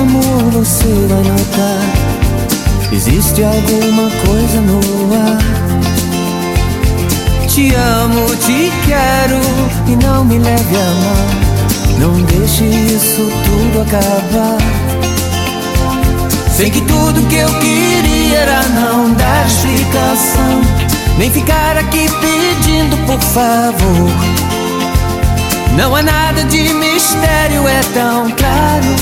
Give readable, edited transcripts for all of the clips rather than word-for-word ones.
amor, você vai notar, existe alguma coisa no ar. Te amo, te quero e não me leve a mal. Não deixe isso tudo acabar. Sei que tudo que eu queria era não dar explicação, nem ficar aqui pedindo por favor. Não há nada de mistério, é tão claro,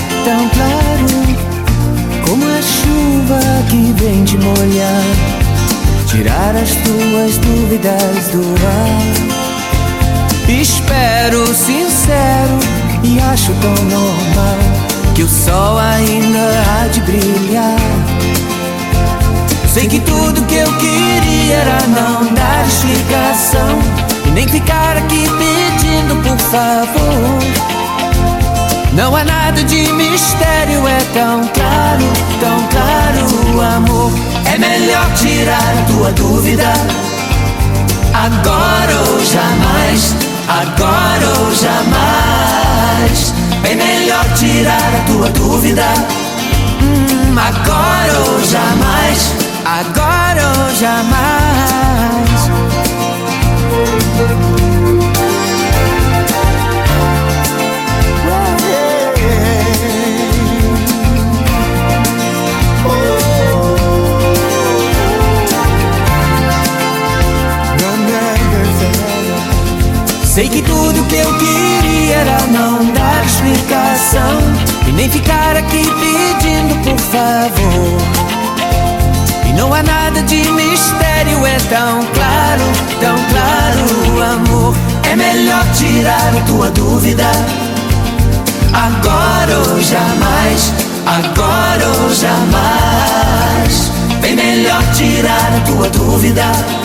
como a chuva que vem te molhar, tirar as tuas dúvidas do ar. Espero sincero e acho tão normal que o sol ainda há de brilhar. Sei que tudo que eu queria era não dar explicação e nem ficar aqui pedindo por favor. Não há nada de mistério, é tão claro, amor. É melhor tirar a tua dúvida, agora ou jamais, agora ou jamais. É melhor tirar a tua dúvida, agora ou jamais, agora ou jamais. Sei que tudo que eu queria era não dar explicação e nem ficar aqui pedindo por favor. E não há nada de mistério, é tão claro, amor. É melhor tirar a tua dúvida, agora ou jamais, agora ou jamais. Bem melhor tirar a tua dúvida,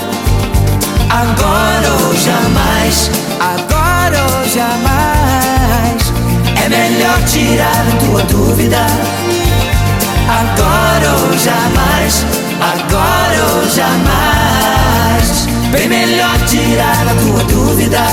agora ou jamais, agora ou jamais. É melhor tirar a tua dúvida, agora ou jamais, agora ou jamais. Bem melhor tirar a tua dúvida,